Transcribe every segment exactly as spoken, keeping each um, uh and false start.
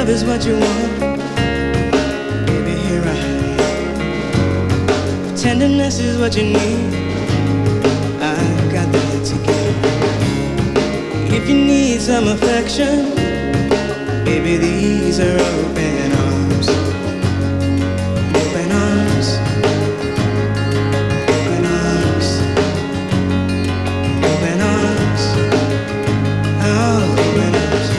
love is what you want, baby, here I am. Tenderness is what you need, I got that to give. If you need some affection, baby, these are open arms. Open arms. Open arms. Open arms. Oh, open arms.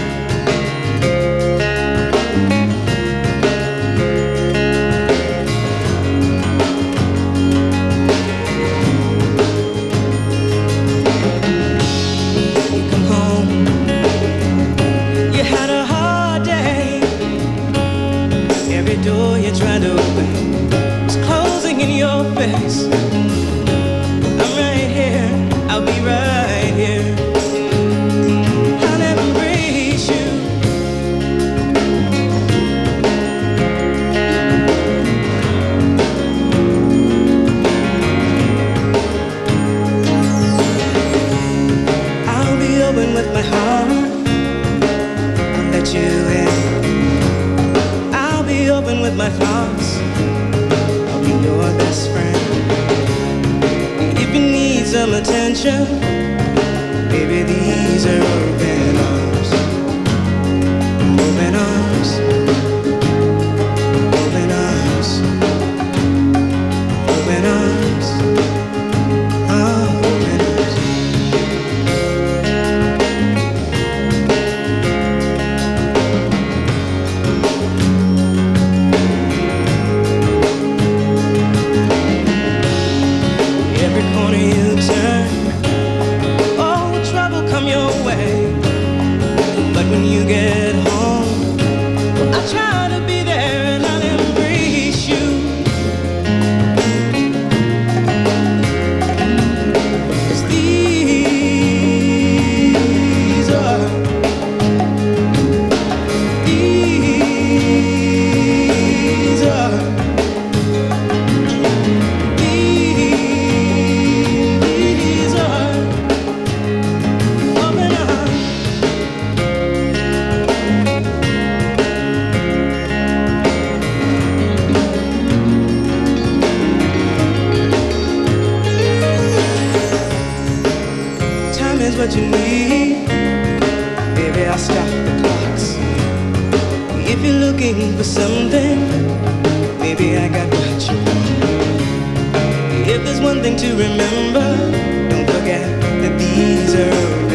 You come home, you had a hard day. Every door you tried to open was closing in your face. I'm right here, I'll be right here. I'll embrace you. I'll be open with my heart, I'll let you in. I'll be open with my thoughts, I'll be your best friend. If you need some attention, baby, these are open arms. Open arms. Open arms. Open arms. Oh, open arms. Every corner you turn, oh, trouble come your way. But when you get home, I try to be there and I'll embrace you. 'Cause these are, these are, these are open arms. Time is what you need, baby, I'll stop the clocks. If you're looking for something, maybe I got what you want. If there's one thing to remember, don't forget that these are